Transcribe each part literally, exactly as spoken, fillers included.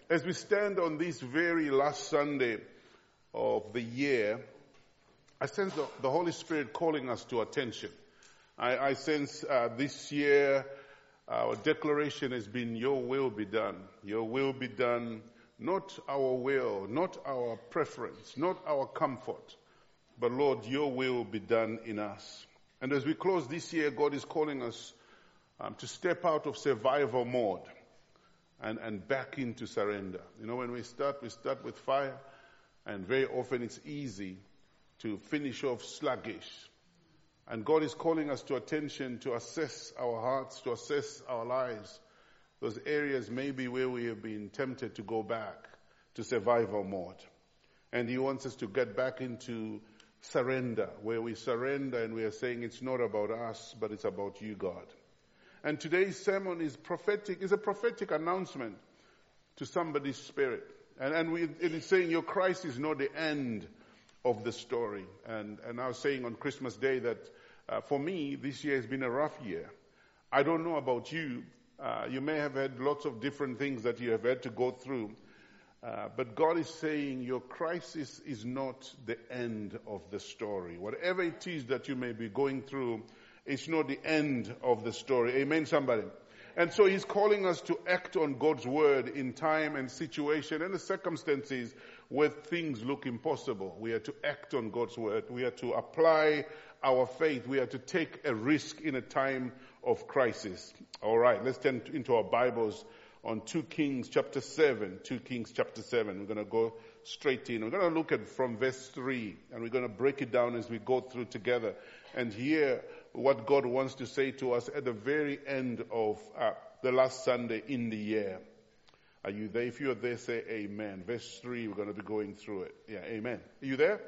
As we stand on this very last Sunday of the year, I sense the, the Holy Spirit calling us to attention. I, I sense uh, this year our declaration has been, your will be done. Your will be done, not our will, not our preference, not our comfort, but Lord, your will be done in us. And as we close this year, God is calling us um, to step out of survival mode and, and back into surrender. You know, when we start, we start with fire, and very often it's easy to finish off sluggish. And God is calling us to attention to assess our hearts, to assess our lives. Those areas maybe where we have been tempted to go back to survival mode. And He wants us to get back into surrender, where we surrender and we are saying it's not about us, but it's about you, God. And today's sermon is prophetic, is a prophetic announcement to somebody's spirit. And, and we, it is saying your Christ is not the end of the story. And, and I was saying on Christmas Day that uh, for me, this year has been a rough year. I don't know about you. Uh, you may have had lots of different things that you have had to go through. Uh, but God is saying your crisis is not the end of the story. Whatever it is that you may be going through, it's not the end of the story. Amen, somebody? And so He's calling us to act on God's word in time and situation and the circumstances where things look impossible. We are to act on God's word. We are to apply our faith. We are to take a risk in a time of crisis. All right, let's turn into our Bibles on Second Kings chapter seven. Second Kings chapter seven. We're going to go straight in. We're going to look at from verse three, and we're going to break it down as we go through together and hear what God wants to say to us at the very end of uh, the last Sunday in the year. Are you there? If you're there, say amen. Verse three, we're going to be going through it. Yeah, amen. Are you there? Amen.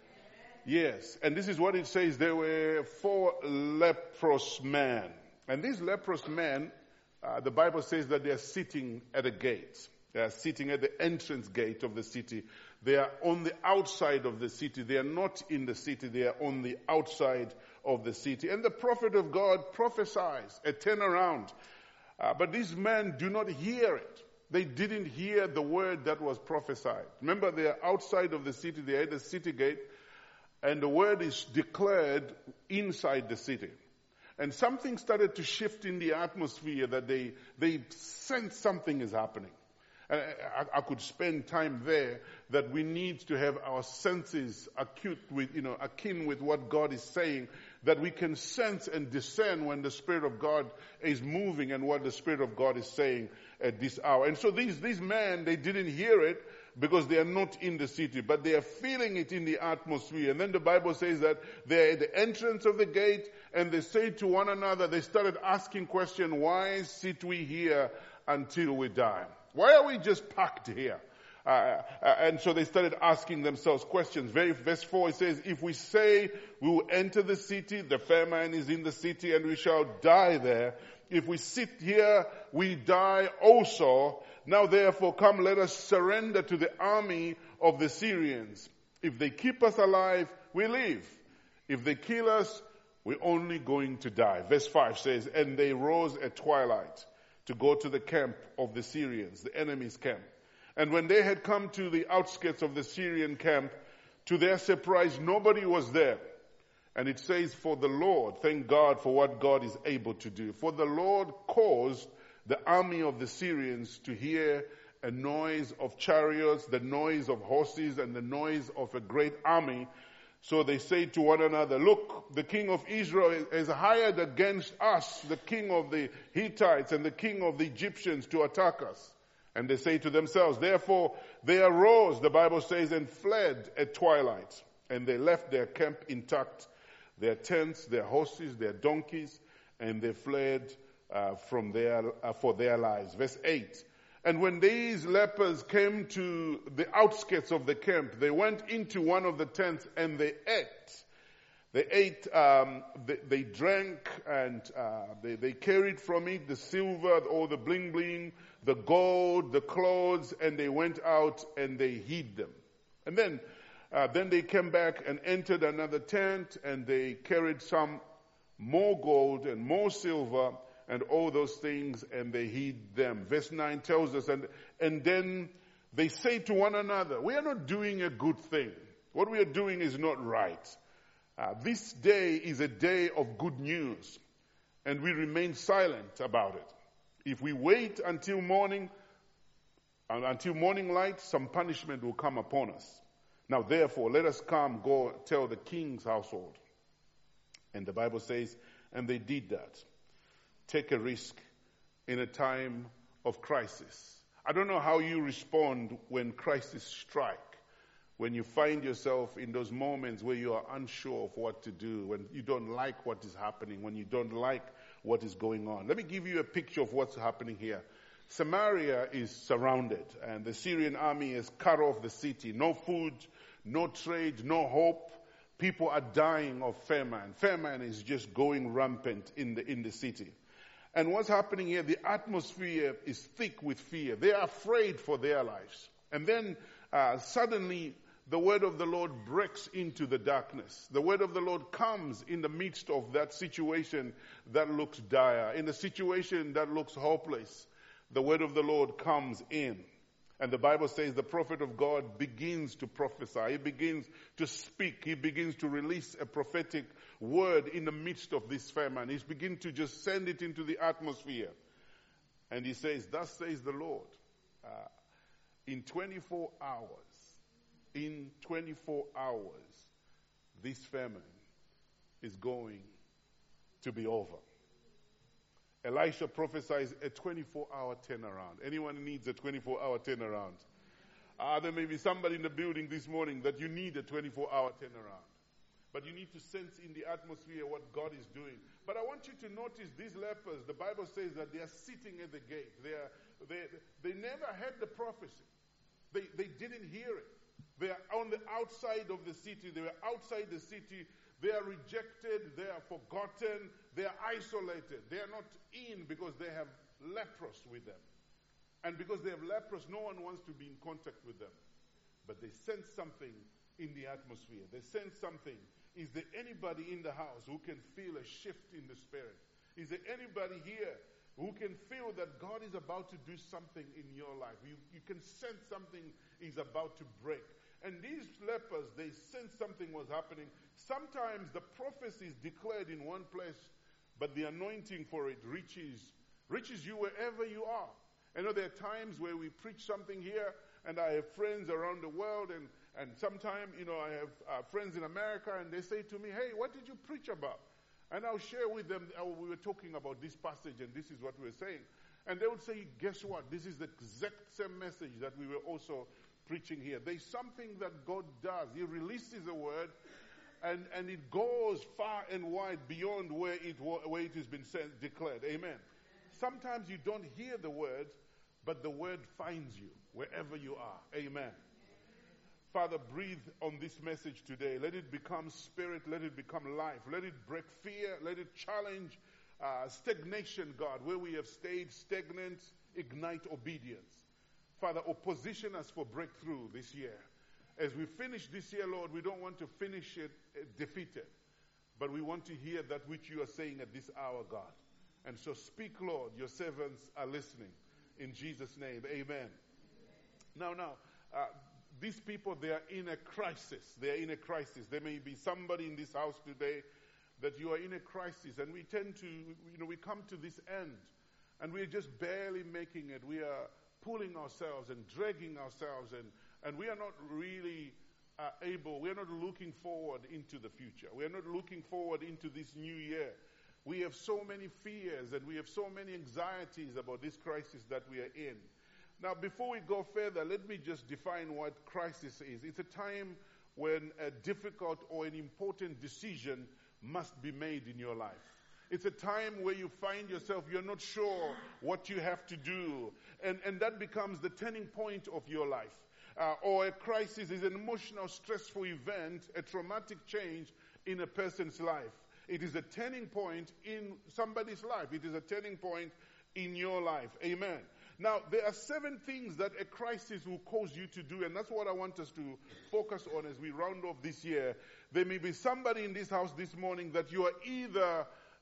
Yes. And this is what it says. There were four leprous men. And these leprous men, uh, the Bible says that they are sitting at a gate. They are sitting at the entrance gate of the city. They are on the outside of the city. They are not in the city. They are on the outside of the city. And the prophet of God prophesies a turnaround. Uh, but these men do not hear it. They didn't hear the word that was prophesied. Remember, they are outside of the city. They are at the city gate. And the word is declared inside the city. And something started to shift in the atmosphere that they, they sense something is happening. And I, I could spend time there that we need to have our senses acute with, you know, akin with what God is saying, that we can sense and discern when the Spirit of God is moving and what the Spirit of God is saying at this hour. And so these, these men, they didn't hear it because they are not in the city, but they are feeling it in the atmosphere. And then the Bible says that they're at the entrance of the gate and they say to one another, they started asking question, why sit we here until we die? Why are we just packed here? Uh, uh, and so they started asking themselves questions. Very, verse four, it says, if we say we will enter the city, the famine is in the city and we shall die there. If we sit here, we die also. Now therefore come, let us surrender to the army of the Syrians. If they keep us alive, we live. If they kill us, we're only going to die. Verse five says, and they rose at twilight to go to the camp of the Syrians, the enemy's camp. And when they had come to the outskirts of the Syrian camp, to their surprise, nobody was there. And it says, for the Lord, thank God for what God is able to do. For the Lord caused the army of the Syrians to hear a noise of chariots, the noise of horses, and the noise of a great army. So they say to one another, look, the king of Israel has hired against us the king of the Hittites and the king of the Egyptians to attack us. And they say to themselves, therefore they arose, the Bible says, and fled at twilight. And they left their camp intact, their tents, their horses, their donkeys, and they fled uh, from their, uh, for their lives. Verse eight. And when these lepers came to the outskirts of the camp, they went into one of the tents and they ate. They ate, um, they, they drank, and uh, they, they carried from it the silver or the bling bling, the gold, the clothes, and they went out and they hid them. And then, uh, then they came back and entered another tent, and they carried some more gold and more silver, and all those things, and they heed them. Verse nine tells us, and, and then they say to one another, we are not doing a good thing. What we are doing is not right. Uh, this day is a day of good news, and we remain silent about it. If we wait until morning, uh, until morning light, some punishment will come upon us. Now, therefore, let us come, go tell the king's household. And the Bible says, and they did that. Take a risk in a time of crisis. I don't know how you respond when crisis strike. When you find yourself in those moments where you are unsure of what to do, when you don't like what is happening, when you don't like what is going on. Let me give you a picture of what's happening here. Samaria is surrounded, and the Syrian army has cut off the city. No food, no trade, no hope. People are dying of famine. Famine is just going rampant in the, in the city. And what's happening here, the atmosphere is thick with fear. They are afraid for their lives. And then uh, suddenly, the word of the Lord breaks into the darkness. The word of the Lord comes in the midst of that situation that looks dire, in a situation that looks hopeless. The word of the Lord comes in. And the Bible says the prophet of God begins to prophesy. He begins to speak. He begins to release a prophetic word in the midst of this famine. He's beginning to just send it into the atmosphere. And he says, thus says the Lord, uh, in twenty-four hours, in twenty-four hours, this famine is going to be over. Elisha prophesies a twenty-four hour turnaround. Anyone needs a twenty-four hour turnaround? Uh, there may be somebody in the building this morning that you need a twenty-four hour turnaround. But you need to sense in the atmosphere what God is doing. But I want you to notice these lepers, the Bible says that they are sitting at the gate. They are, they, they never heard the prophecy. They, they didn't hear it. They are on the outside of the city. They are outside the city. They are rejected. They are forgotten. They are isolated. They are not in because they have leprous with them. And because they have leprous, no one wants to be in contact with them. But they sense something in the atmosphere. They sense something. Is there anybody in the house who can feel a shift in the spirit? Is there anybody here who can feel that God is about to do something in your life? You, you can sense something is about to break. And these lepers, they sensed something was happening. Sometimes the prophecy is declared in one place, but the anointing for it reaches, reaches you wherever you are. I know there are times where we preach something here, and I have friends around the world, and, and sometimes, you know, I have uh, friends in America, and they say to me, hey, what did you preach about? And I'll share with them, oh, we were talking about this passage, and this is what we were saying. And they would say, guess what? This is the exact same message that we were also preaching here. There's something that God does. He releases a word, and, and it goes far and wide beyond where it, where it has been said, declared. Amen. Sometimes you don't hear the word, but the word finds you wherever you are. Amen. Father, breathe on this message today. Let it become spirit. Let it become life. Let it break fear. Let it challenge uh, stagnation, God. Where we have stayed stagnant, ignite obedience. Father, position us for breakthrough this year. As we finish this year, Lord, we don't want to finish it uh, defeated, but we want to hear that which you are saying at this hour, God. And so speak, Lord. Your servants are listening. In Jesus' name, amen. Now, now, uh, these people, they are in a crisis. They are in a crisis. There may be somebody in this house today that you are in a crisis, and we tend to, you know, we come to this end, and we're just barely making it. We are pulling ourselves and dragging ourselves, and, and we are not really uh, able, we are not looking forward into the future. We are not looking forward into this new year. We have so many fears and we have so many anxieties about this crisis that we are in. Now, before we go further, let me just define what crisis is. It's a time when a difficult or an important decision must be made in your life. It's a time where you find yourself, you're not sure what you have to do. And, and that becomes the turning point of your life. Uh, or a crisis is an emotional, stressful event, a traumatic change in a person's life. It is a turning point in somebody's life. It is a turning point in your life. Amen. Now, there are seven things that a crisis will cause you to do, and that's what I want us to focus on as we round off this year. There may be somebody in this house this morning that you are either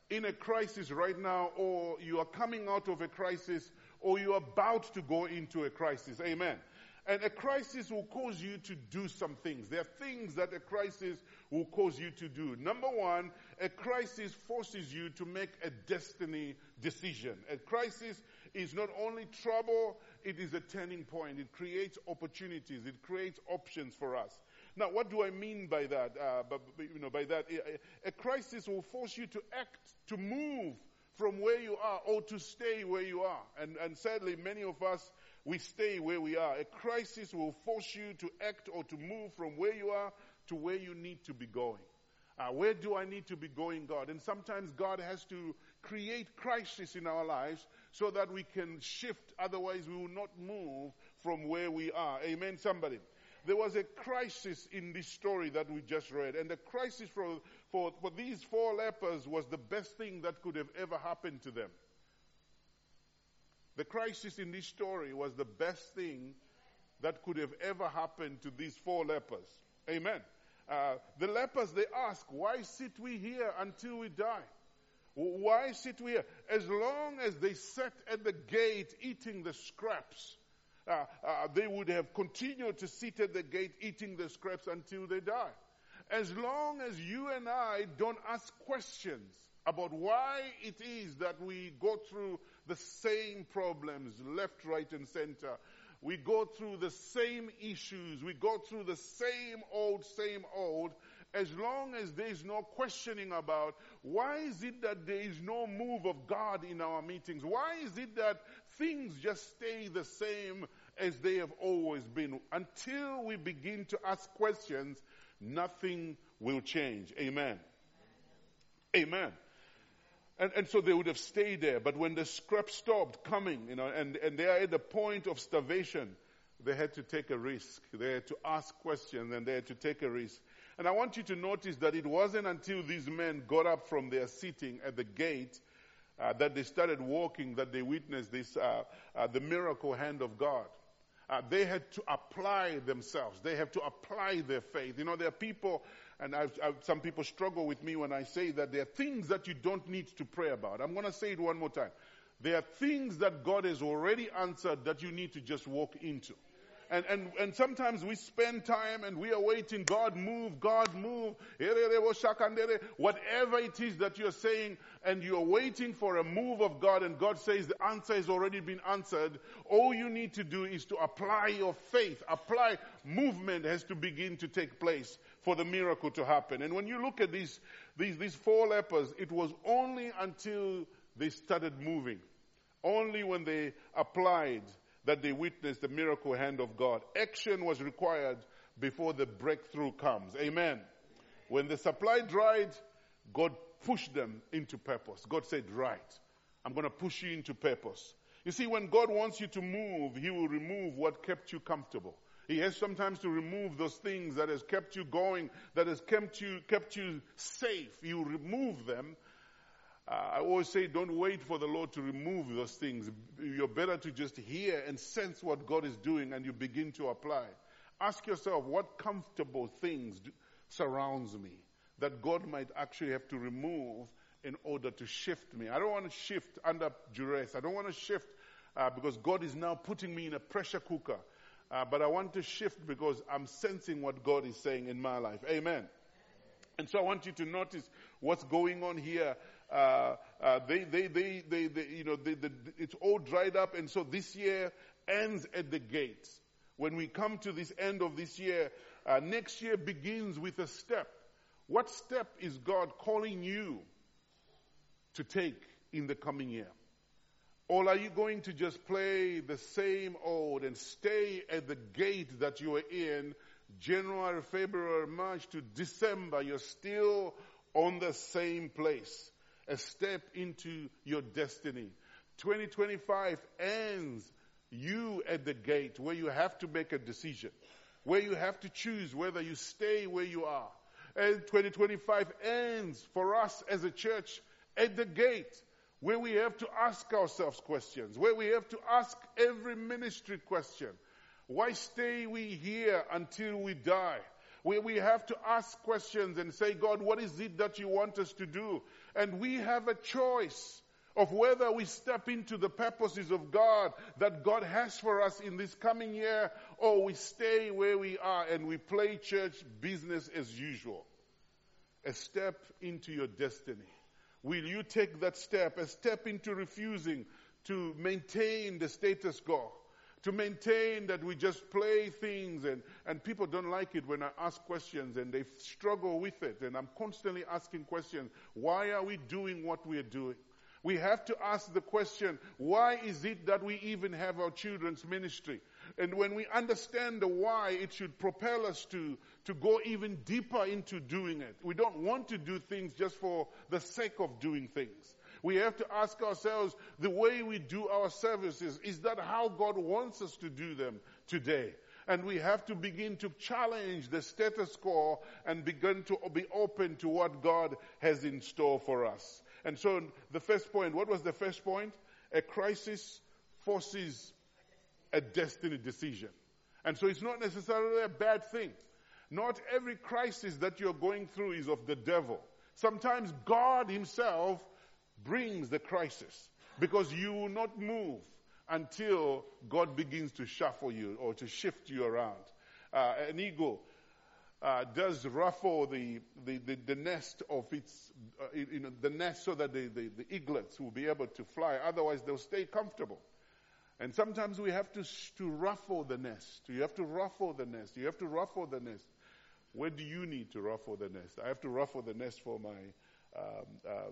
in a crisis right now, or you are coming out of a crisis, or you are about to go into a crisis. Amen. And a crisis will cause you to do some things. There are things that a crisis will cause you to do. Number one, a crisis forces you to make a destiny decision. A crisis is not only trouble, it is a turning point. It creates opportunities. It creates options for us. Now, what do I mean by that? Uh, but, you know, by that, a, a crisis will force you to act, to move from where you are, or to stay where you are. And, and sadly, many of us, we stay where we are. A crisis will force you to act or to move from where you are to where you need to be going. Uh, where do I need to be going, God? And sometimes God has to create crisis in our lives so that we can shift. Otherwise, we will not move from where we are. Amen, somebody. There was a crisis in this story that we just read. And the crisis for, for, for these four lepers was the best thing that could have ever happened to them. The crisis in this story was the best thing that could have ever happened to these four lepers. Amen. Uh, the lepers, they ask, why sit we here until we die? Why sit we here? As long as they sat at the gate eating the scraps, uh, uh, they would have continued to sit at the gate eating the scraps until they die. As long as you and I don't ask questions about why it is that we go through the same problems, left, right, and center. We go through the same issues. We go through the same old, same old. As long as there is no questioning about why is it that there is no move of God in our meetings? Why is it that things just stay the same as they have always been? Until we begin to ask questions, nothing will change. Amen. Amen. And, and so they would have stayed there. But when the scrap stopped coming, you know, and, and they are at the point of starvation, they had to take a risk. They had to ask questions and they had to take a risk. And I want you to notice that it wasn't until these men got up from their sitting at the gate uh, that they started walking, that they witnessed this, uh, uh, the miracle hand of God. Uh, they had to apply themselves. They have to apply their faith. You know, there are people, and I've, I've, some people struggle with me when I say that there are things that you don't need to pray about. I'm going to say it one more time. There are things that God has already answered that you need to just walk into. And, and, and sometimes we spend time and we are waiting, God move, God move, whatever it is that you're saying, and you're waiting for a move of God, and God says the answer has already been answered. All you need to do is to apply your faith. Apply, movement has to begin to take place for the miracle to happen. And when you look at these, these, these four lepers, it was only until they started moving, only when they applied, that they witnessed the miracle hand of God. Action was required before the breakthrough comes. Amen. When the supply dried, God pushed them into purpose. God said, right, I'm going to push you into purpose. You see, when God wants you to move, He will remove what kept you comfortable. He has sometimes to remove those things that has kept you going, that has kept you, kept you safe. He will remove them. Uh, I always say, don't wait for the Lord to remove those things. You're better to just hear and sense what God is doing, and you begin to apply. Ask yourself, what comfortable things do, surrounds me that God might actually have to remove in order to shift me? I don't want to shift under duress. I don't want to shift uh, because God is now putting me in a pressure cooker. Uh, but I want to shift because I'm sensing what God is saying in my life. Amen. And so I want you to notice what's going on here. Uh, uh, they, they, they, they, they, you know, they, they, it's all dried up, and so this year ends at the gates. When we come to this end of this year, uh, next year begins with a step. What step is God calling you to take in the coming year? Or are you going to just play the same old and stay at the gate that you are in, January, February, March to December? You're still on the same place. A step into your destiny. twenty twenty-five ends you at the gate where you have to make a decision, where you have to choose whether you stay where you are. And twenty twenty-five ends for us as a church at the gate where we have to ask ourselves questions, where we have to ask every ministry question. Why stay we here until we die? We, we have to ask questions and say, God, what is it that you want us to do? And we have a choice of whether we step into the purposes of God that God has for us in this coming year, or we stay where we are and we play church business as usual. A step into your destiny. Will you take that step, a step into refusing to maintain the status quo? To maintain that we just play things, and, and people don't like it when I ask questions and they struggle with it. And I'm constantly asking questions. Why are we doing what we are doing? We have to ask the question, why is it that we even have our children's ministry? And when we understand the why, it should propel us to, to go even deeper into doing it. We don't want to do things just for the sake of doing things. We have to ask ourselves, the way we do our services, is that how God wants us to do them today? And we have to begin to challenge the status quo and begin to be open to what God has in store for us. And so the first point, what was the first point? A crisis forces a destiny decision. And so it's not necessarily a bad thing. Not every crisis that you're going through is of the devil. Sometimes God himself brings the crisis, because you will not move until God begins to shuffle you or to shift you around. Uh, an eagle uh, does ruffle the, the, the, the nest of its, uh, you know, the nest so that the, the, the eaglets will be able to fly. Otherwise, they'll stay comfortable. And sometimes we have to to ruffle the nest. You have to ruffle the nest. You have to ruffle the nest. Where do you need to ruffle the nest? I have to ruffle the nest for my um, um,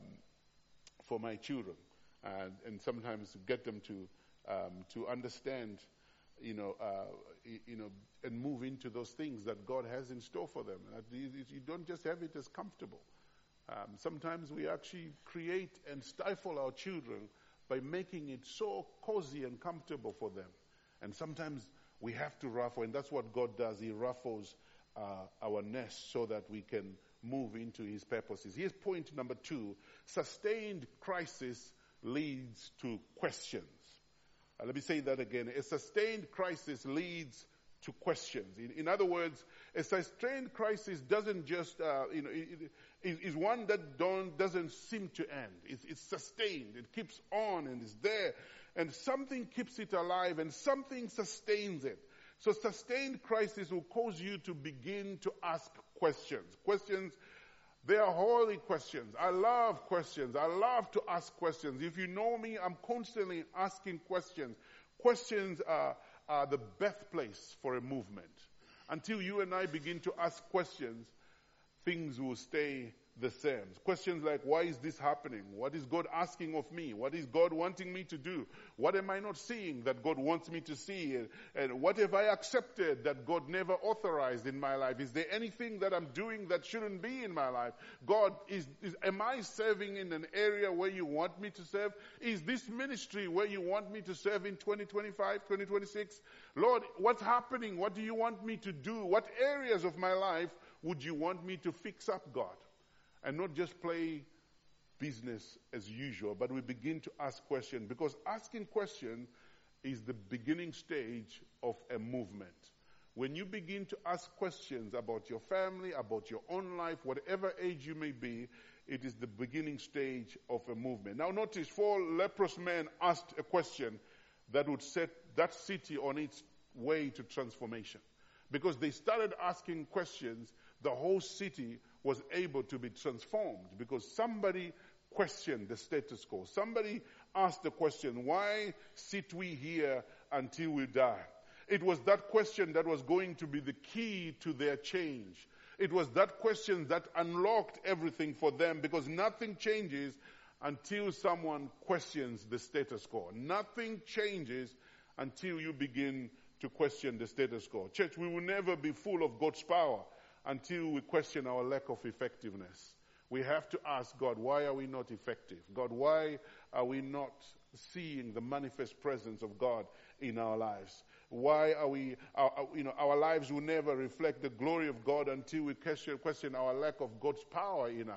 for my children, and, and sometimes get them to um, to understand, you know, uh, you know, and move into those things that God has in store for them. And you, you don't just have it as comfortable. Um, sometimes we actually create and stifle our children by making it so cozy and comfortable for them. And sometimes we have to ruffle, and that's what God does. He ruffles uh, our nest so that we can move into his purposes. Here's point number two. Sustained crisis leads to questions. Uh, let me say that again. A sustained crisis leads to questions. In, in other words, a sustained crisis doesn't just, uh, you know, it, it, is one that don't, doesn't seem to end. It's, it's sustained. It keeps on and is there. And something keeps it alive and something sustains it. So sustained crisis will cause you to begin to ask questions. Questions, they are holy questions. I love questions. I love to ask questions. If you know me, I'm constantly asking questions. Questions are, are the birthplace for a movement. Until you and I begin to ask questions, things will stay the same. Questions like, why is this happening? What is God asking of me? What is God wanting me to do? What am I not seeing that God wants me to see? And, and what have I accepted that God never authorized in my life? Is there anything that I'm doing that shouldn't be in my life? God, is, is am I serving in an area where you want me to serve? Is this ministry where you want me to serve in twenty twenty-five, twenty twenty-six? Lord, what's happening? What do you want me to do? What areas of my life would you want me to fix up, God? And not just play business as usual, but we begin to ask questions, because asking questions is the beginning stage of a movement. When you begin to ask questions about your family, about your own life, whatever age you may be, it is the beginning stage of a movement. Now notice, four leprous men asked a question that would set that city on its way to transformation. Because they started asking questions, the whole city was able to be transformed, because somebody questioned the status quo. Somebody asked the question, why sit we here until we die? It was that question that was going to be the key to their change. It was that question that unlocked everything for them, because nothing changes until someone questions the status quo. Nothing changes until you begin to question the status quo. Church, we will never be full of God's power until we question our lack of effectiveness. We have to ask God, why are we not effective? God, why are we not seeing the manifest presence of God in our lives? Why are we, our, you know, our lives will never reflect the glory of God until we question, question our lack of God's power in us.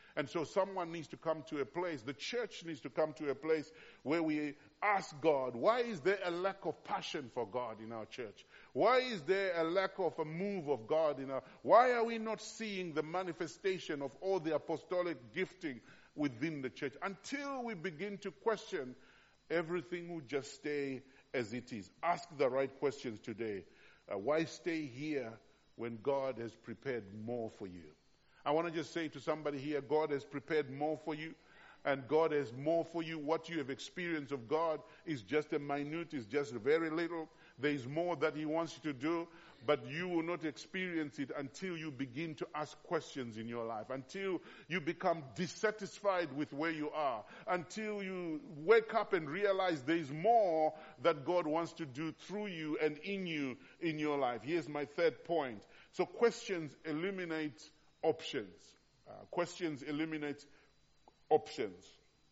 And so someone needs to come to a place, the church needs to come to a place where we ask God, why is there a lack of passion for God in our church? Why is there a lack of a move of God in our, why are we not seeing the manifestation of all the apostolic gifting within the church? Until we begin to question, everything will just stay as it is. Ask the right questions today. Uh, why stay here when God has prepared more for you? I want to just say to somebody here, God has prepared more for you, and God has more for you. What you have experienced of God is just a minute, is just very little. There is more that He wants you to do, but you will not experience it until you begin to ask questions in your life, until you become dissatisfied with where you are, until you wake up and realize there is more that God wants to do through you and in you in your life. Here's my third point. So questions eliminate options. Uh, questions eliminate options.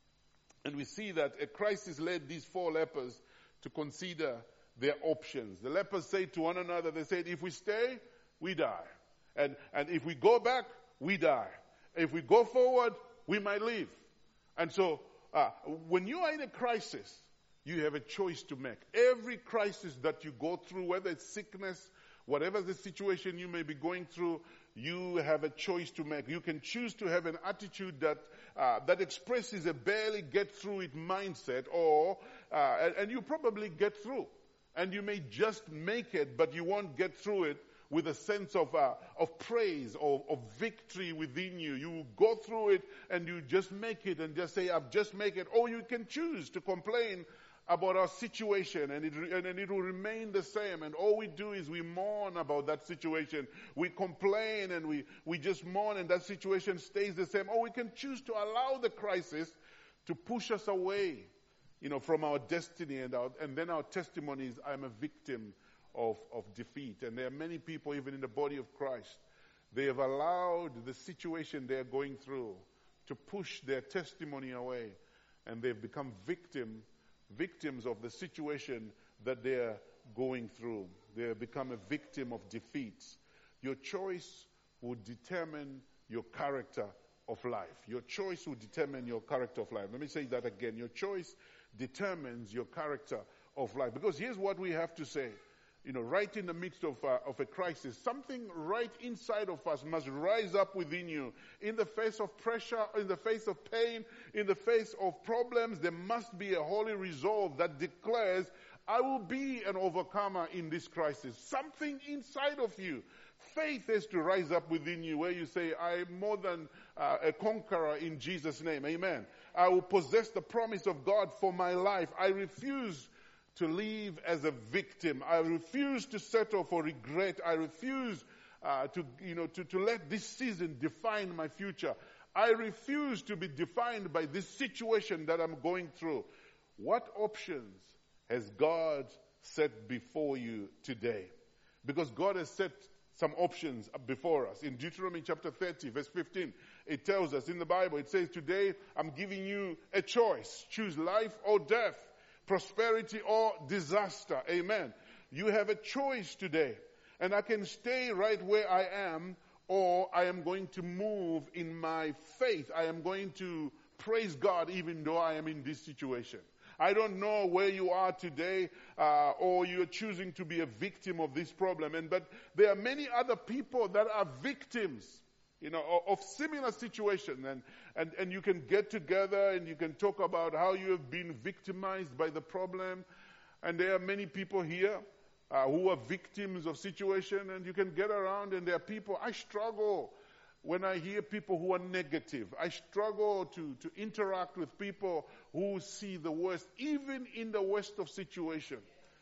And we see that a crisis led these four lepers to consider their options. The lepers say to one another, they said, if we stay, we die. And, and if we go back, we die. If we go forward, we might live. And so uh, when you are in a crisis, you have a choice to make. Every crisis that you go through, whether it's sickness, whatever the situation you may be going through, you have a choice to make. You can choose to have an attitude that uh, that expresses a barely get through it mindset, or uh, and, and you probably get through, and you may just make it, but you won't get through it with a sense of uh, of praise or of victory within you. You will go through it and you just make it and just say, "I've just make it." Or you can choose to complain about our situation, and it, and it will remain the same. And all we do is we mourn about that situation. We complain and we, we just mourn, and that situation stays the same. Or we can choose to allow the crisis to push us away, you know, from our destiny, and our, and then our testimony is, I'm a victim of, of defeat. And there are many people, even in the body of Christ, they have allowed the situation they are going through to push their testimony away, and they've become victim victims of the situation that they are going through. They have become a victim of defeats. Your choice will determine your character of life. Your choice will determine your character of life. Let me say that again. Your choice determines your character of life. Because here's what we have to say. You know, right in the midst of, uh, of a crisis, something right inside of us must rise up within you. In the face of pressure, in the face of pain, in the face of problems, there must be a holy resolve that declares, I will be an overcomer in this crisis. Something inside of you. Faith has to rise up within you where you say, I am more than uh, a conqueror in Jesus' name. Amen. I will possess the promise of God for my life. I refuse to live as a victim. I refuse to settle for regret. I refuse uh, to, you know, to, to let this season define my future. I refuse to be defined by this situation that I'm going through. What options has God set before you today? Because God has set some options before us. In Deuteronomy chapter thirty, verse fifteen, it tells us in the Bible, it says, today I'm giving you a choice. Choose life or death, prosperity or disaster. Amen. You have a choice today. And I can stay right where I am, or I am going to move in my faith. I am going to praise God even though I am in this situation. I don't know where you are today, uh, or you're choosing to be a victim of this problem. And but there are many other people that are victims, you know, of, of similar situations. And, and, and you can get together and you can talk about how you have been victimized by the problem. And there are many people here uh, who are victims of situation, and you can get around and there are people, I struggle when I hear people who are negative. I struggle to, to interact with people who see the worst, even in the worst of situation.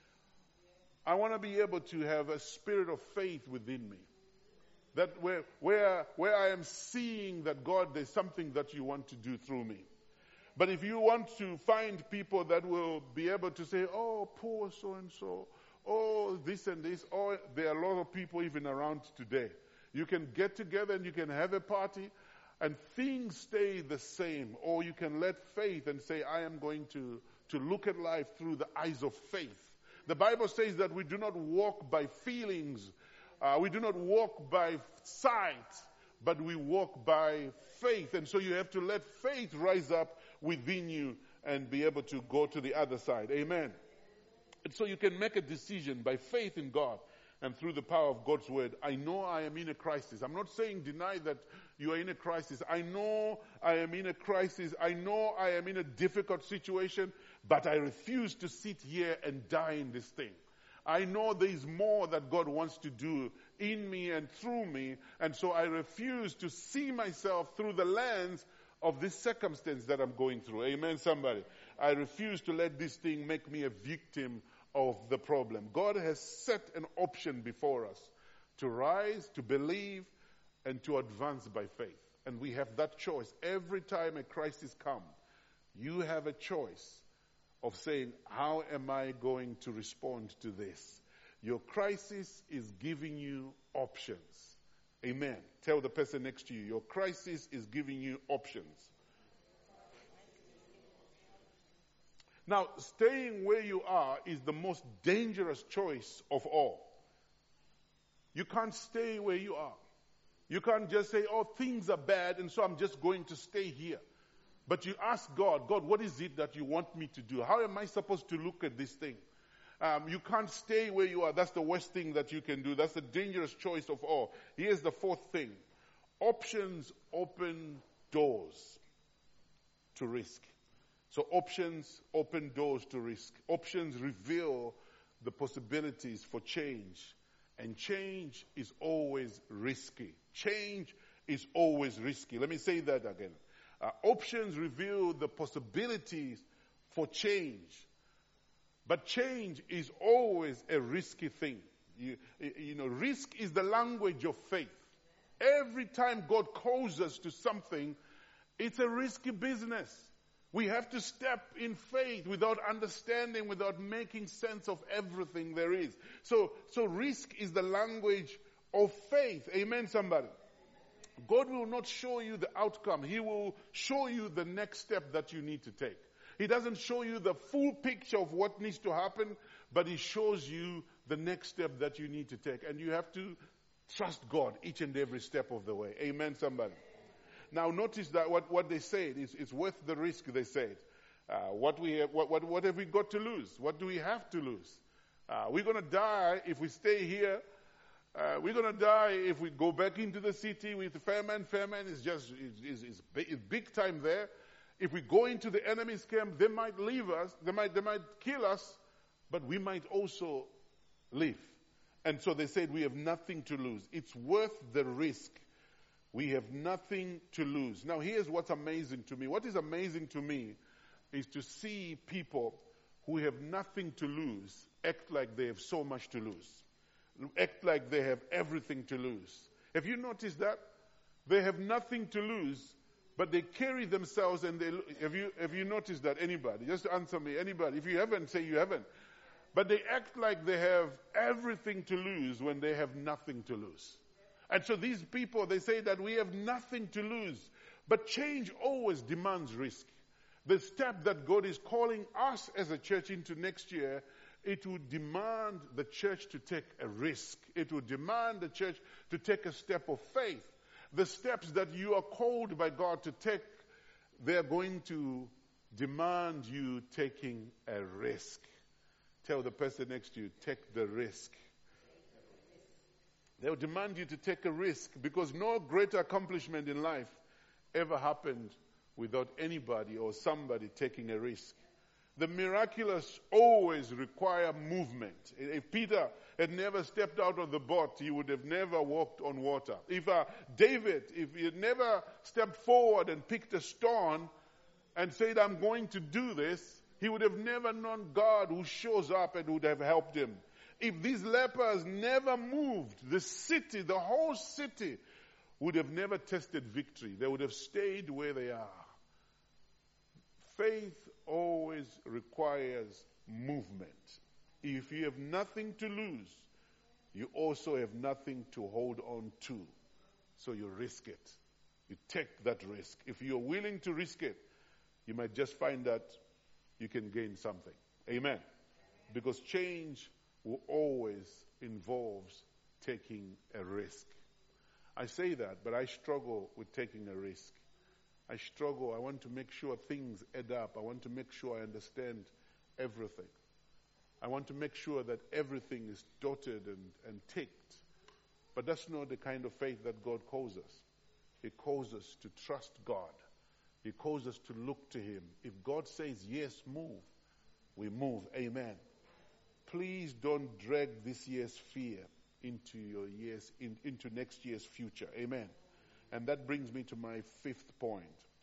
I want to be able to have a spirit of faith within me. That where, where, where I am seeing that God, there's something that you want to do through me. But if you want to find people that will be able to say, oh, poor so-and-so, oh, this and this, oh, there are a lot of people even around today. You can get together and you can have a party and things stay the same. Or you can let faith and say, I am going to, to look at life through the eyes of faith. The Bible says that we do not walk by feelings. Uh, we do not walk by sight, but we walk by faith. And so you have to let faith rise up within you and be able to go to the other side. Amen. And so you can make a decision by faith in God and through the power of God's word. I know I am in a crisis. I'm not saying deny that you are in a crisis. I know I am in a crisis. I know I am in a difficult situation, but I refuse to sit here and die in this thing. I know there is more that God wants to do in me and through me, and so I refuse to see myself through the lens of this circumstance that I'm going through. Amen, somebody. I refuse to let this thing make me a victim of the problem. God has set an option before us to rise, to believe, and to advance by faith. And we have that choice. Every time a crisis comes, you have a choice of saying, how am I going to respond to this? Your crisis is giving you options. Amen. Tell the person next to you, your crisis is giving you options. Now, staying where you are is the most dangerous choice of all. You can't stay where you are. You can't just say, oh, things are bad, and so I'm just going to stay here. But you ask God, God, what is it that you want me to do? How am I supposed to look at this thing? Um, you can't stay where you are. That's the worst thing that you can do. That's the dangerous choice of all. Here's the fourth thing. Options open doors to risk. So options open doors to risk. Options reveal the possibilities for change. And change is always risky. Change is always risky. Let me say that again. Uh, options reveal the possibilities for change. But change is always a risky thing. You, you know, risk is the language of faith. Every time God calls us to something, it's a risky business. We have to step in faith without understanding, without making sense of everything there is. So, so risk is the language of faith. Amen, somebody. God will not show you the outcome. He will show you the next step that you need to take. He doesn't show you the full picture of what needs to happen, but He shows you the next step that you need to take. And you have to trust God each and every step of the way. Amen, somebody. Now notice that what, what they said is it's worth the risk, they said. Uh, what, we have, what, what, what have we got to lose? What do we have to lose? Uh, we're going to die if we stay here. Uh, we're going to die if we go back into the city with the famine. Famine is just is, is, is big time there. If we go into the enemy's camp, they might leave us. They might they might kill us, but we might also live. And so they said we have nothing to lose. It's worth the risk. We have nothing to lose. Now here's what's amazing to me. What is amazing to me is to see people who have nothing to lose act like they have so much to lose. Act like they have everything to lose. Have you noticed that? They have nothing to lose, but they carry themselves and they, have you, have you noticed that? Anybody? Just answer me. Anybody? If you haven't, say you haven't. But they act like they have everything to lose when they have nothing to lose. And so these people, they say that we have nothing to lose. But change always demands risk. The step that God is calling us as a church into next year, it would demand the church to take a risk. It would demand the church to take a step of faith. The steps that you are called by God to take, they are going to demand you taking a risk. Tell the person next to you, take the risk. They will demand you to take a risk because no greater accomplishment in life ever happened without anybody or somebody taking a risk. The miraculous always require movement. If Peter had never stepped out of the boat, he would have never walked on water. If uh, David, if he had never stepped forward and picked a stone and said, I'm going to do this, he would have never known God who shows up and would have helped him. If these lepers never moved, the city, the whole city, would have never tasted victory. They would have stayed where they are. Faith always requires movement. If you have nothing to lose, you also have nothing to hold on to. So you risk it. You take that risk. If you're willing to risk it, you might just find that you can gain something. Amen. Because change will always involve taking a risk. I say that, but I struggle with taking a risk. I struggle. I want to make sure things add up. I want to make sure I understand everything. I want to make sure that everything is dotted and, and ticked. But that's not the kind of faith that God calls us. He calls us to trust God. He calls us to look to Him. If God says, yes, move, we move. Amen. Please don't drag this year's fear into your years, in, into next year's future. Amen. And that brings me to my fifth point.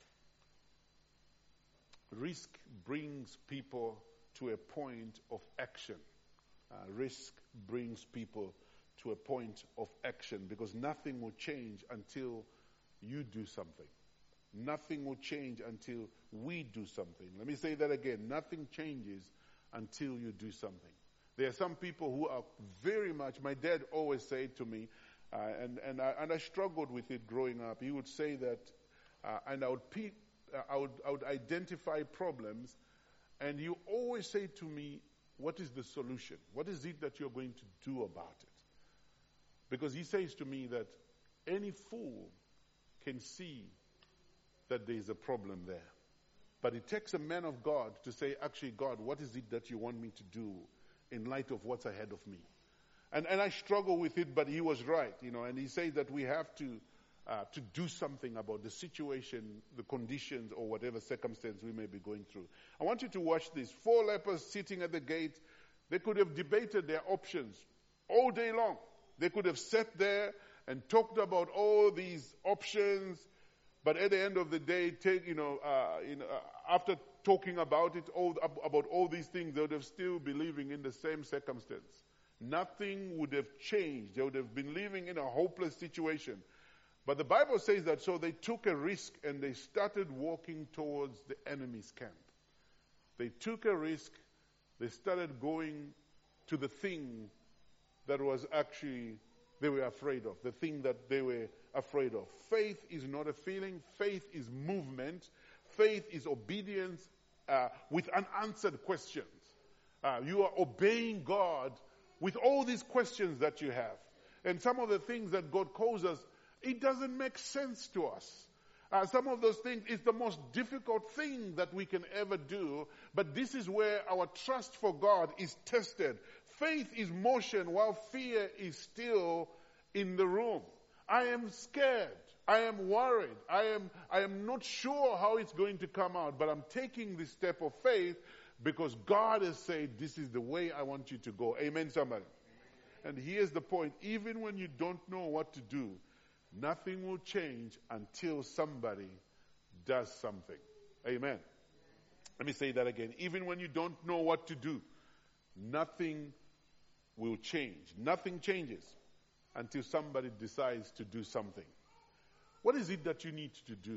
Risk brings people to a point of action. Uh, risk brings people to a point of action, because nothing will change until you do something. Nothing will change until we do something. Let me say that again. Nothing changes until you do something. There are some people who are very much, my dad always said to me, uh, and, and, I, and I struggled with it growing up. He would say that, uh, and I would, pe- uh, I, would, I would identify problems, and you always say to me, what is the solution? What is it that you're going to do about it? Because he says to me that any fool can see that there is a problem there. But it takes a man of God to say, actually, God, what is it that you want me to do in light of what's ahead of me? And and I struggle with it, but he was right, you know, and he says that we have to uh, to do something about the situation, the conditions, or whatever circumstance we may be going through. I want you to watch this. Four lepers sitting at the gate. They could have debated their options all day long. They could have sat there and talked about all these options, but at the end of the day, take, you know, uh, you know uh, after talking about it, all, about all these things, they would have still been living in the same circumstance. Nothing would have changed. They would have been living in a hopeless situation. But the Bible says that, so they took a risk and they started walking towards the enemy's camp. They took a risk. They started going to the thing that was actually they were afraid of, the thing that they were afraid of. Faith is not a feeling. Faith is movement. Faith is obedience uh, with unanswered questions. Uh, you are obeying God with all these questions that you have. And some of the things that God calls us, it doesn't make sense to us. Uh, some of those things is the most difficult thing that we can ever do, but this is where our trust for God is tested. Faith is motion while fear is still in the room. I am scared. I am worried. I am, I am not sure how it's going to come out, but I'm taking this step of faith because God has said, this is the way I want you to go. Amen, somebody? Amen. And here's the point. Even when you don't know what to do, nothing will change until somebody does something. Amen. Let me say that again. Even when you don't know what to do, nothing will change. Nothing changes until somebody decides to do something. What is it that you need to do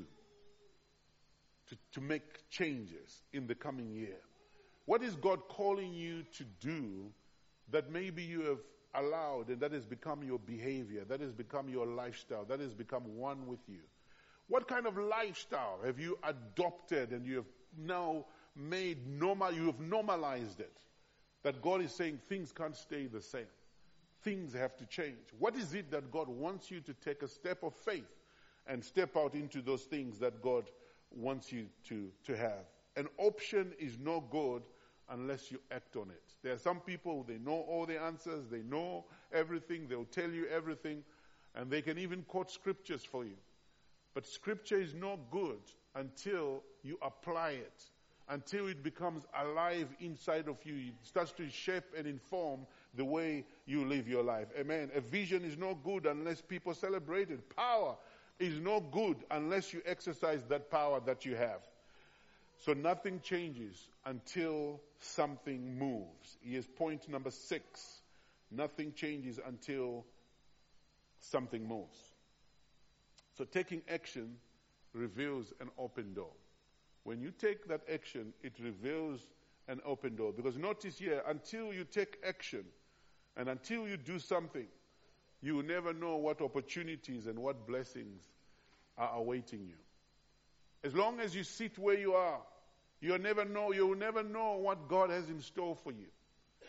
to, to make changes in the coming year? What is God calling you to do that maybe you have allowed and that has become your behavior, that has become your lifestyle, that has become one with you? What kind of lifestyle have you adopted and you have now made normal, you have normalized it? That God is saying things can't stay the same. Things have to change. What is it that God wants you to take a step of faith and step out into those things that God wants you to, to have? An option is no good unless you act on it. There are some people, they know all the answers, they know everything, they'll tell you everything, and they can even quote scriptures for you. But scripture is no good until you apply it, until it becomes alive inside of you. It starts to shape and inform the way you live your life. Amen. A vision is no good unless people celebrate it. Power is no good unless you exercise that power that you have. So nothing changes until something moves. Here's point number six. Nothing changes until something moves. So taking action reveals an open door. When you take that action, it reveals an open door. Because notice here, until you take action and until you do something, you will never know what opportunities and what blessings are awaiting you. As long as you sit where you are, you'll never know, you will never know what God has in store for you.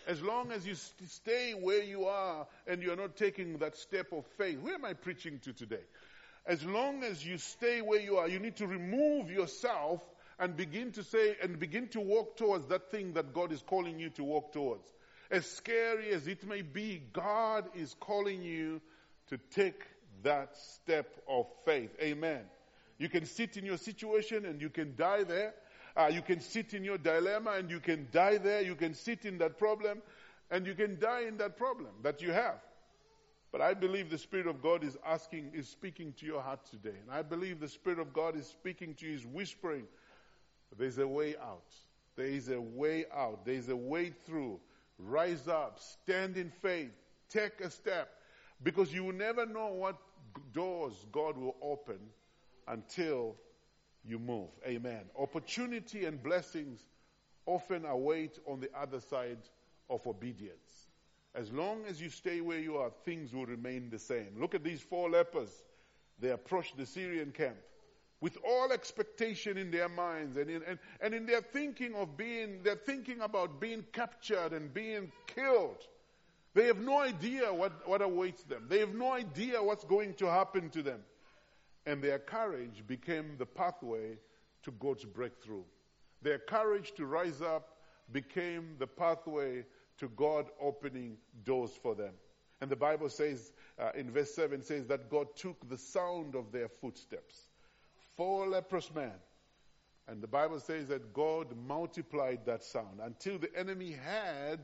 As long as you st- stay where you are and you're not taking that step of faith. Who am I preaching to today? As long as you stay where you are, you need to remove yourself and begin to say and begin to walk towards that thing that God is calling you to walk towards. As scary as it may be, God is calling you to take that step of faith. Amen. You can sit in your situation and you can die there. Uh, you can sit in your dilemma and you can die there. You can sit in that problem and you can die in that problem that you have. But I believe the Spirit of God is asking, is speaking to your heart today. And I believe the Spirit of God is speaking to you, is whispering, there's a way out. There is a way out. There is a way through. Rise up. Stand in faith. Take a step. Because you will never know what doors God will open until you move. Amen. Opportunity and blessings often await on the other side of obedience. As long as you stay where you are, things will remain the same. Look at these four lepers. They approached the Syrian camp with all expectation in their minds and in, and, and in their thinking of being, they're thinking about being captured and being killed. They have no idea what, what awaits them. They have no idea what's going to happen to them. And their courage became the pathway to God's breakthrough. Their courage to rise up became the pathway to God opening doors for them. And the Bible says, uh, in verse seven, says that God took the sound of their footsteps. Four leprous men. And the Bible says that God multiplied that sound until the enemy had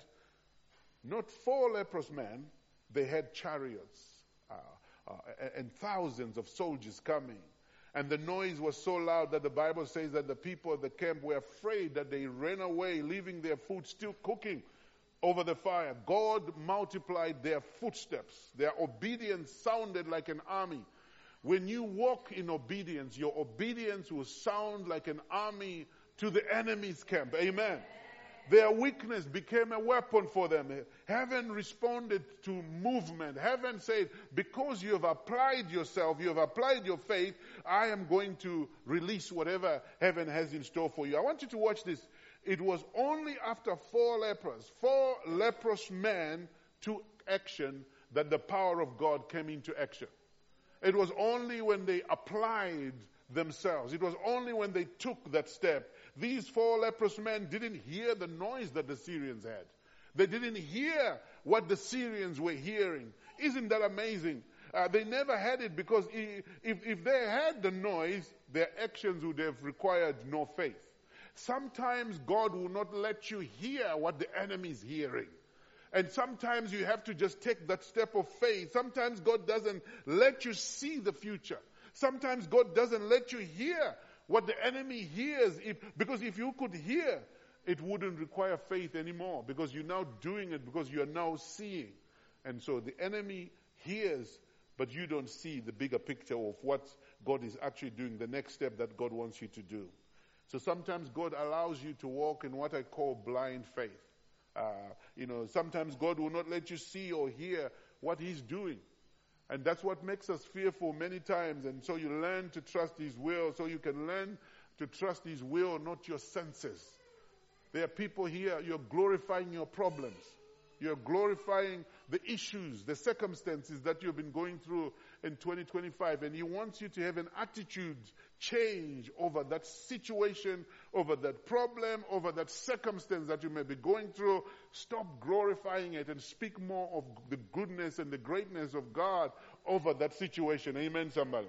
not four leprous men, they had chariots uh, uh, and thousands of soldiers coming. And the noise was so loud that the Bible says that the people at the camp were afraid that they ran away, leaving their food still cooking over the fire. God multiplied their footsteps. Their obedience sounded like an army. When you walk in obedience, your obedience will sound like an army to the enemy's camp. Amen. Their weakness became a weapon for them. Heaven responded to movement. Heaven said, because you have applied yourself, you have applied your faith, I am going to release whatever heaven has in store for you. I want you to watch this. It was only after four lepers, four leprous men took action that the power of God came into action. It was only when they applied themselves. It was only when they took that step. These four leprous men didn't hear the noise that the Syrians had. They didn't hear what the Syrians were hearing. Isn't that amazing? Uh, they never had it because if, if they had the noise, their actions would have required no faith. Sometimes God will not let you hear what the enemy is hearing. And sometimes you have to just take that step of faith. Sometimes God doesn't let you see the future. Sometimes God doesn't let you hear what the enemy hears. If, because if you could hear, it wouldn't require faith anymore because you're now doing it because you're now seeing. And so the enemy hears, but you don't see the bigger picture of what God is actually doing, the next step that God wants you to do. So sometimes God allows you to walk in what I call blind faith. Uh, you know, sometimes God will not let you see or hear what He's doing. And that's what makes us fearful many times. And so you learn to trust His will. So you can learn to trust His will, not your senses. There are people here, you're glorifying your problems. You're glorifying the issues, the circumstances that you've been going through in twenty twenty-five. And He wants you to have an attitude change over that situation, over that problem, over that circumstance that you may be going through. Stop glorifying it and speak more of the goodness and the greatness of God over that situation. Amen, somebody.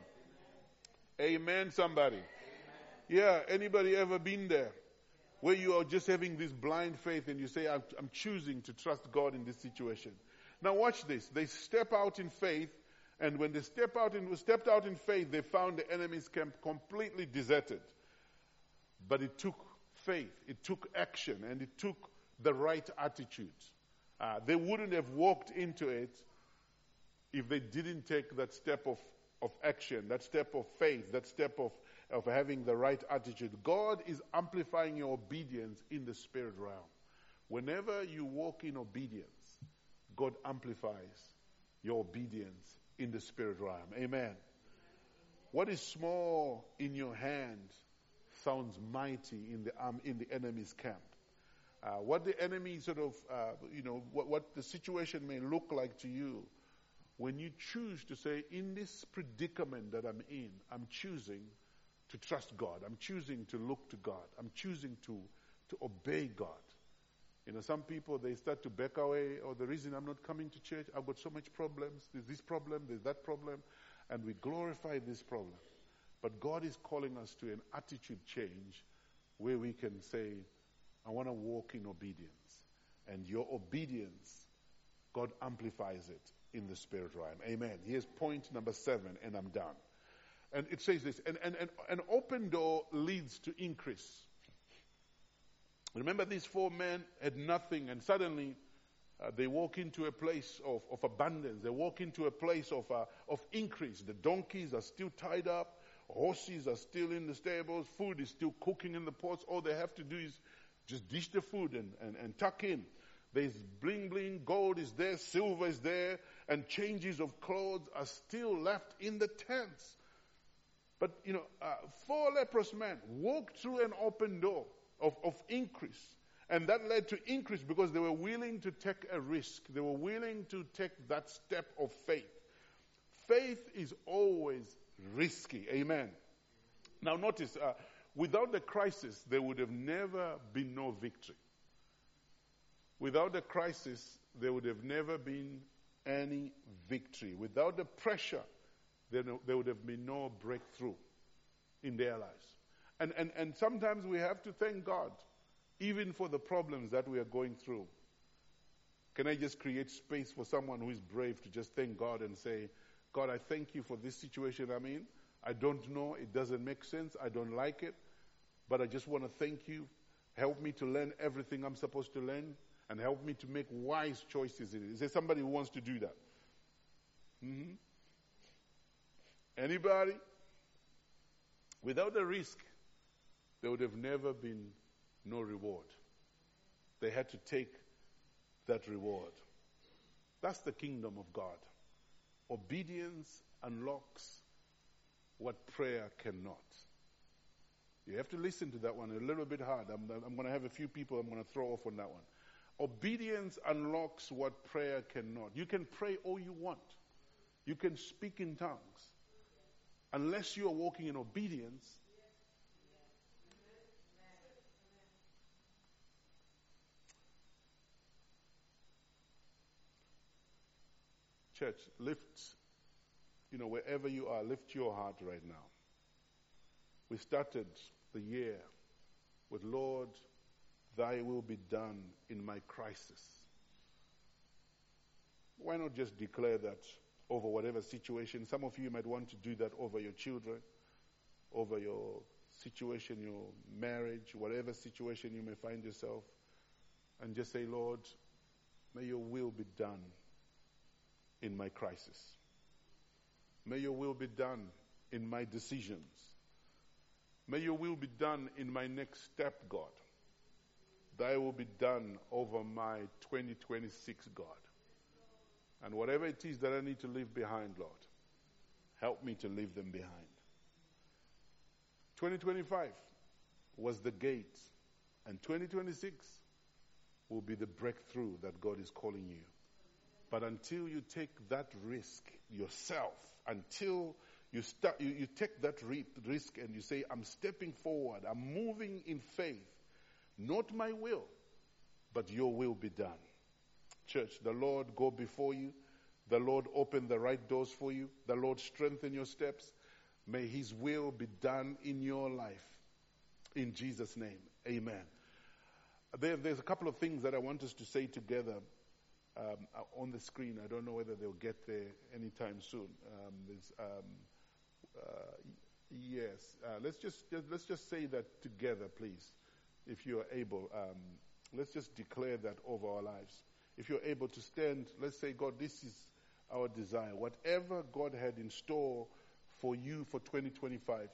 Amen, Amen somebody. Amen. Yeah, anybody ever been there? Where you are just having this blind faith and you say, I'm, I'm choosing to trust God in this situation. Now watch this. They step out in faith, and when they step out in, stepped out in faith, they found the enemy's camp completely deserted. But it took faith, it took action, and it took the right attitude. Uh, they wouldn't have walked into it if they didn't take that step of, of action, that step of faith, that step of of having the right attitude. God is amplifying your obedience in the spirit realm. Whenever you walk in obedience, God amplifies your obedience in the spirit realm. Amen. What is small in your hand sounds mighty in the um, in the enemy's camp. uh, what the enemy sort of, uh, you know, what, what the situation may look like to you, when you choose to say, in this predicament that I'm in, I'm choosing to trust God. I'm choosing to look to God. I'm choosing to, to obey God. You know, some people, they start to back away. Oh, the reason I'm not coming to church, I've got so much problems. There's this problem, there's that problem. And we glorify this problem. But God is calling us to an attitude change where we can say, I want to walk in obedience. And your obedience, God amplifies it in the spirit realm. Amen. Here's point number seven, and I'm done. And it says this, and, and, and an open door leads to increase. Remember, these four men had nothing, and suddenly uh, they walk into a place of, of abundance. They walk into a place of, uh, of increase. The donkeys are still tied up. Horses are still in the stables. Food is still cooking in the pots. All they have to do is just dish the food and, and, and tuck in. There's bling bling, gold is there, silver is there, and changes of clothes are still left in the tents. But, you know, uh, four leprous men walked through an open door of, of increase. And that led to increase because they were willing to take a risk. They were willing to take that step of faith. Faith is always risky. Amen. Now notice, uh, without the crisis, there would have never been no victory. Without the crisis, there would have never been any victory. Without the pressure, there, no, there would have been no breakthrough in their lives. And, and, and sometimes we have to thank God, even for the problems that we are going through. Can I just create space for someone who is brave to just thank God and say, God, I thank you for this situation I'm in. I don't know, it doesn't make sense, I don't like it, but I just want to thank you. Help me to learn everything I'm supposed to learn, and help me to make wise choices in it. Is there somebody who wants to do that? Mm-hmm. Anybody? Without a risk, there would have never been no reward. They had to take that reward. That's the kingdom of God. Obedience unlocks what prayer cannot. You have to listen to that one a little bit hard. I'm, I'm going to have a few people I'm going to throw off on that one. Obedience unlocks what prayer cannot. You can pray all you want. You can speak in tongues. Unless you are walking in obedience, church, lift, you know, wherever you are, lift your heart right now. We started the year with, Lord, thy will be done in my crisis. Why not just declare that over whatever situation? Some of you might want to do that over your children, over your situation, your marriage, whatever situation you may find yourself. And just say, Lord, may your will be done in my crisis. May your will be done in my decisions. May your will be done in my next step, God. Thy will be done over my twenty twenty-six, God. And whatever it is that I need to leave behind, Lord, help me to leave them behind. twenty twenty-five was the gate, and twenty twenty-six will be the breakthrough that God is calling you. But until you take that risk yourself, until you start, you, you take that re- risk and you say, I'm stepping forward, I'm moving in faith, not my will, but your will be done. Church, the Lord go before you. The Lord open the right doors for you. The Lord strengthen your steps. May his will be done in your life. In Jesus' name, amen. There, there's a couple of things that I want us to say together um, on the screen. I don't know whether they'll get there anytime soon. Um, there's, um, uh, yes, uh, let's just, just let's just say that together, please, if you are able. Um, let's just declare that over our lives. If you're able to stand, let's say, God, this is our desire. Whatever God had in store for you for twenty twenty-five,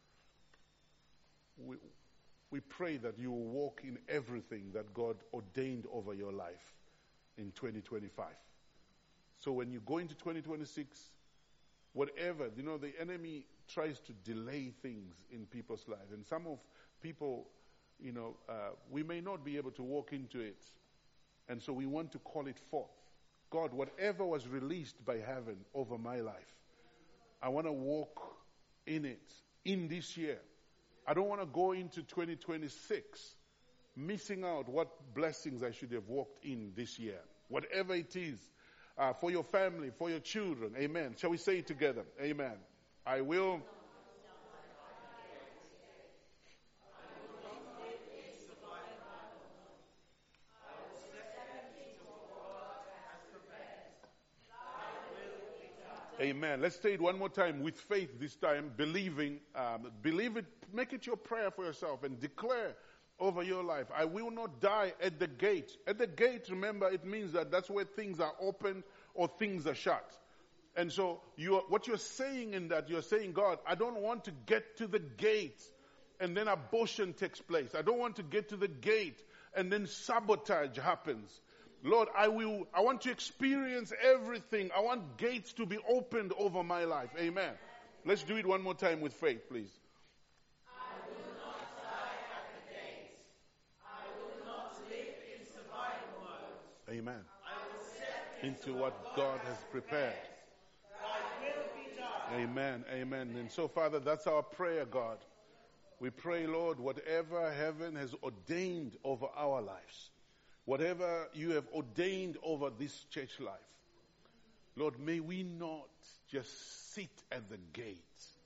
we, we pray that you will walk in everything that God ordained over your life in twenty twenty-five. So when you go into twenty twenty-six, whatever, you know, the enemy tries to delay things in people's lives. And some of people, you know, uh, we may not be able to walk into it. And so we want to call it forth. God, whatever was released by heaven over my life, I want to walk in it in this year. I don't want to go into twenty twenty-six missing out what blessings I should have walked in this year. Whatever it is, uh, for your family, for your children. Amen. Shall we say it together? Amen. I will... Amen. Let's say it one more time with faith this time, believing. Um, believe it, make it your prayer for yourself and declare over your life, I will not die at the gate. At the gate, remember, it means that that's where things are open or things are shut. And so you are, what you're saying in that, you're saying, God, I don't want to get to the gate and then abortion takes place. I don't want to get to the gate and then sabotage happens. Lord, I will, I want to experience everything. I want gates to be opened over my life. Amen. Let's do it one more time with faith, please. I will not die at the gates. I will not live in survival mode. Amen. I will step into, Into what God has prepared. Thy will be done. Amen. Amen. And so, Father, that's our prayer, God. We pray, Lord, whatever heaven has ordained over our lives, whatever you have ordained over this church life, Lord, may we not just sit at the gate.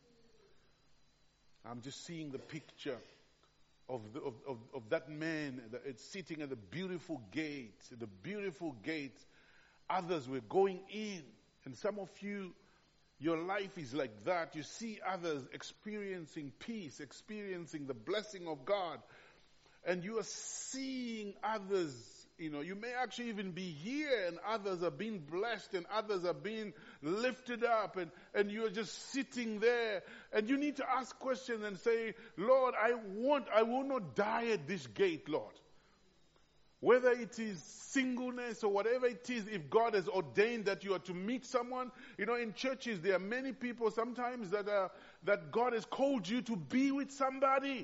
I'm just seeing the picture of, the, of, of, of that man that is sitting at the beautiful gate, the beautiful gate. Others were going in. And some of you, your life is like that. You see others experiencing peace, experiencing the blessing of God. And you are seeing others, you know, you may actually even be here and others are being blessed and others are being lifted up and, and you're just sitting there and you need to ask questions and say, Lord, I want, I will not die at this gate, Lord. Whether it is singleness or whatever it is, if God has ordained that you are to meet someone, you know, in churches there are many people sometimes that are, that God has called you to be with somebody.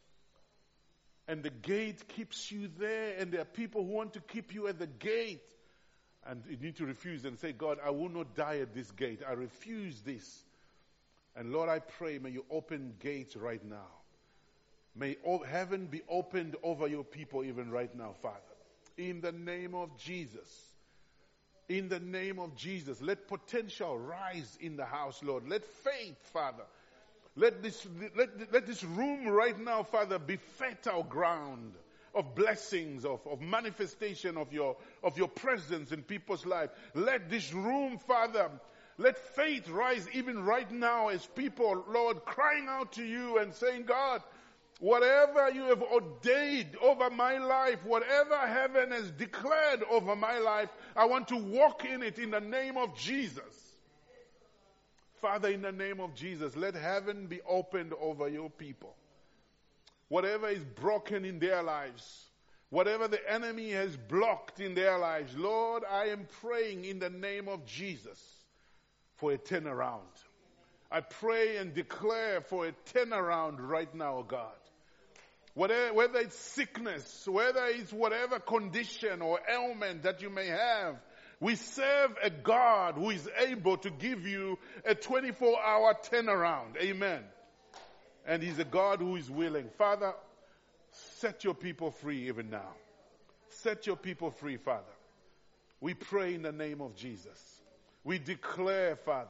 And the gate keeps you there, and there are people who want to keep you at the gate. And you need to refuse and say, God, I will not die at this gate. I refuse this. And Lord, I pray, may you open gates right now. May heaven be opened over your people even right now, Father. In the name of Jesus. In the name of Jesus. Let potential rise in the house, Lord. Let faith, Father. Let this, let, let this room right now, Father, be fertile ground of blessings, of, of manifestation of your, of your presence in people's life. Let this room, Father, let faith rise even right now as people, Lord, crying out to you and saying, God, whatever you have ordained over my life, whatever heaven has declared over my life, I want to walk in it in the name of Jesus. Father, in the name of Jesus, let heaven be opened over your people. Whatever is broken in their lives, whatever the enemy has blocked in their lives, Lord, I am praying in the name of Jesus for a turnaround. I pray and declare for a turnaround right now, God. Whether, whether it's sickness, whether it's whatever condition or ailment that you may have, we serve a God who is able to give you a twenty-four hour turnaround. Amen. And He's a God who is willing. Father, set your people free even now. Set your people free, Father. We pray in the name of Jesus. We declare, Father,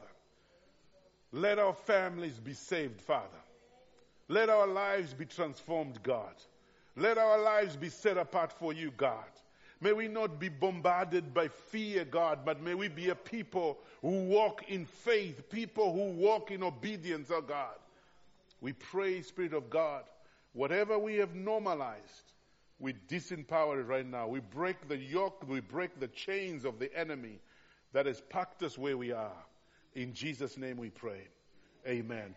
let our families be saved, Father. Let our lives be transformed, God. Let our lives be set apart for you, God. May we not be bombarded by fear, God, but may we be a people who walk in faith, people who walk in obedience, oh God. We pray, Spirit of God, whatever we have normalized, we disempower it right now. We break the yoke, we break the chains of the enemy that has packed us where we are. In Jesus' name we pray. Amen.